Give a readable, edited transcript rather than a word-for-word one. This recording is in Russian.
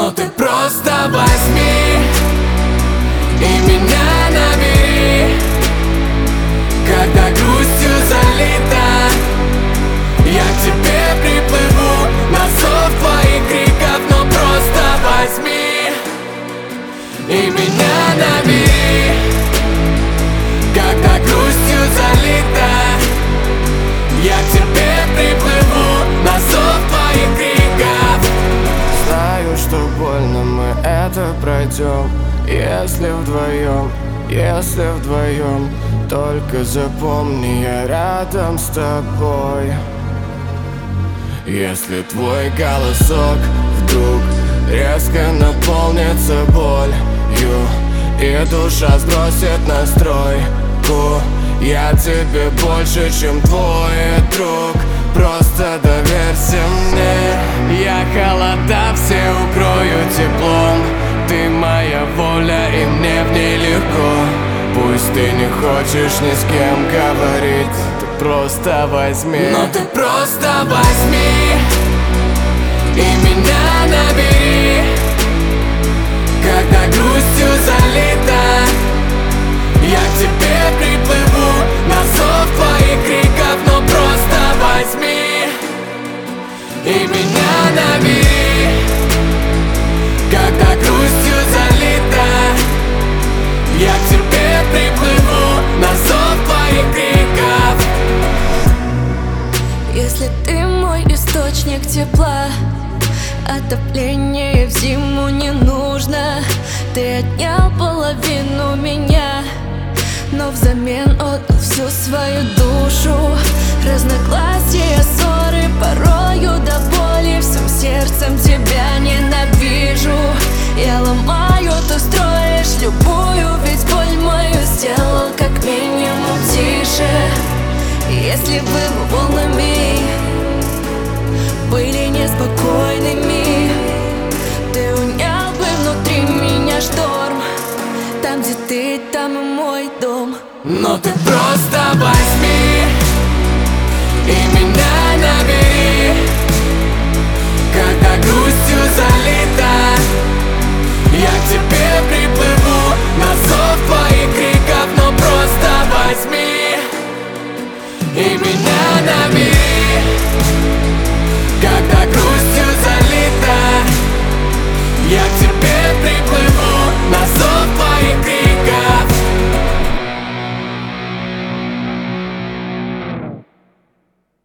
Но ты просто возьми и меня набери. Когда грустью залита, я к тебе приплыву на зов твоих криков. Но просто возьми и меня набери. Когда грустью залита, я к тебе приплыву на зов твоих криков. Знаю, что больно, мы это пройдем, если вдвоем. Только запомни, я рядом с тобой. Если твой голосок вдруг резко наполнится болью, и душа сбросит настройку, я тебе больше, чем твой друг. Просто доверься мне. Я холода все укрою теплом. Ты моя воля, и мне в ней легко. Пусть ты не хочешь ни с кем говорить, ты просто возьми. Но ты просто возьми и меня набери. Когда грустью залита, я к тебе приплыву на зов твоих криков. Но просто возьми и меня набери. Когда грустью залита, я к тебе приплыву на зов твоих криков. Если ты мой источник тепла, отопление в зиму не нужно. Ты отнял половину меня, но взамен отдал всю свою душу. Разногласия, ссоры, порою до боли, всем сердцем тебя ненавижу. Я ломаю, ты строишь любую, ведь боль мою сделал как минимум тише. Если бы мы волнами были неспокойными, ты унял бы внутри меня шторм. Там, где ты, там и мой дом. Но ты просто возьми и меня набери.